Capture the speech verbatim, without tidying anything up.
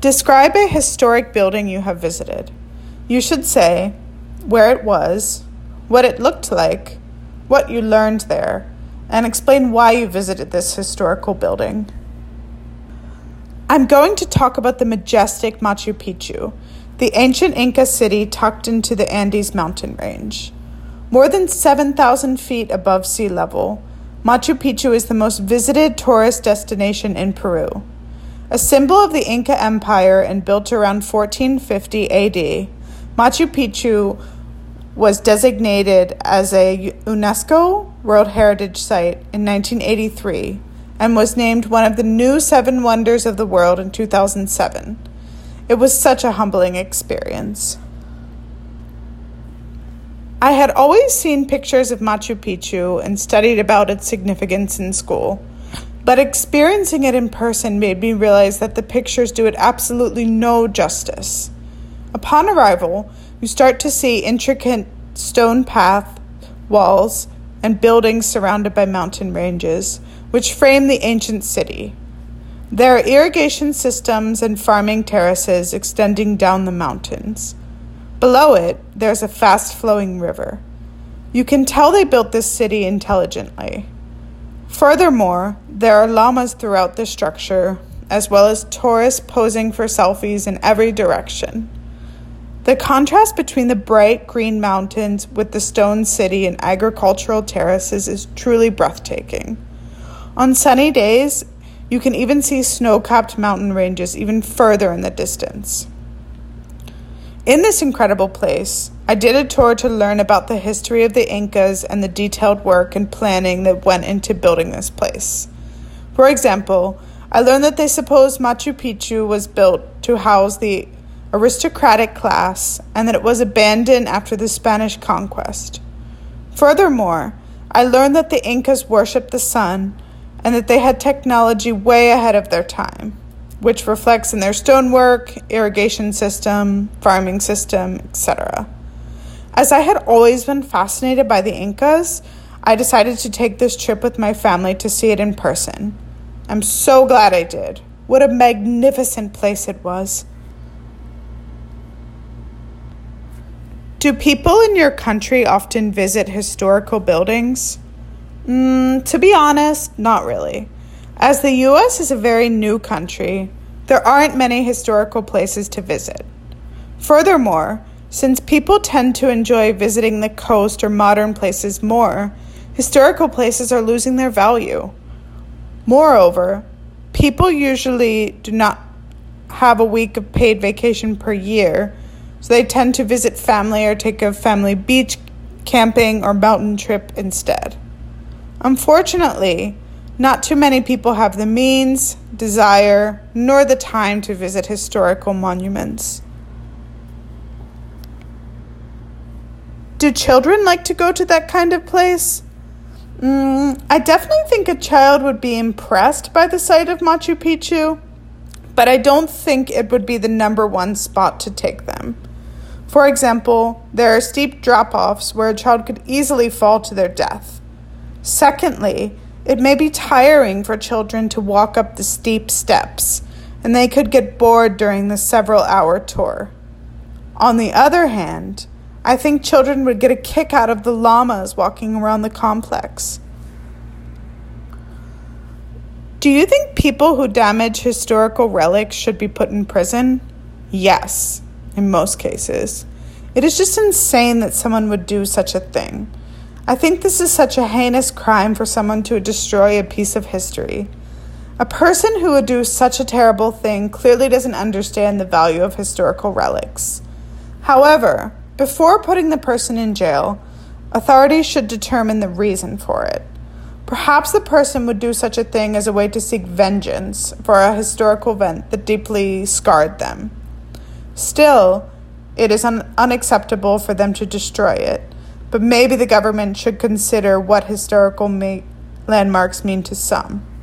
Describe a historic building you have visited. You should say where it was, what it looked like, what you learned there, and explain why you visited this historical building. I'm going to talk about the majestic Machu Picchu, the ancient Inca city tucked into the Andes mountain range. More than seven thousand feet above sea level, Machu Picchu is the most visited tourist destination in Peru. A symbol of the Inca Empire and built around fourteen fifty A D, Machu Picchu was designated as a UNESCO World Heritage Site in nineteen eighty-three and was named one of the new seven wonders of the world in two thousand seven. It was such a humbling experience. I had always seen pictures of Machu Picchu and studied about its significance in school, but experiencing it in person made me realize that the pictures do it absolutely no justice. Upon arrival, you start to see intricate stone path, walls, and buildings surrounded by mountain ranges, which frame the ancient city. There are irrigation systems and farming terraces extending down the mountains. Below it, there's a fast-flowing river. You can tell they built this city intelligently. Furthermore, there are llamas throughout the structure, as well as tourists posing for selfies in every direction. The contrast between the bright green mountains with the stone city and agricultural terraces is truly breathtaking. On sunny days, you can even see snow-capped mountain ranges even further in the distance. In this incredible place, I did a tour to learn about the history of the Incas and the detailed work and planning that went into building this place. For example, I learned that they supposed Machu Picchu was built to house the aristocratic class and that it was abandoned after the Spanish conquest. Furthermore, I learned that the Incas worshipped the sun and that they had technology way ahead of their time, which reflects in their stonework, irrigation system, farming system, et cetera. As I had always been fascinated by the Incas, I decided to take this trip with my family to see it in person. I'm so glad I did. What a magnificent place it was. Do people in your country often visit historical buildings? Mm, to be honest, not really. As the U S is a very new country, there aren't many historical places to visit. Furthermore, since people tend to enjoy visiting the coast or modern places more, historical places are losing their value. Moreover, people usually do not have a week of paid vacation per year, so they tend to visit family or take a family beach camping or mountain trip instead. Unfortunately, not too many people have the means, desire, nor the time to visit historical monuments. Do children like to go to that kind of place? Mm, I definitely think a child would be impressed by the sight of Machu Picchu, but I don't think it would be the number one spot to take them. For example, there are steep drop-offs where a child could easily fall to their death. Secondly, it may be tiring for children to walk up the steep steps, and they could get bored during the several-hour tour. On the other hand, I think children would get a kick out of the llamas walking around the complex. Do you think people who damage historical relics should be put in prison? Yes, in most cases. It is just insane that someone would do such a thing. I think this is such a heinous crime for someone to destroy a piece of history. A person who would do such a terrible thing clearly doesn't understand the value of historical relics. However, before putting the person in jail, authorities should determine the reason for it. Perhaps the person would do such a thing as a way to seek vengeance for a historical event that deeply scarred them. Still, it is un- unacceptable for them to destroy it, but maybe the government should consider what historical ma- landmarks mean to some.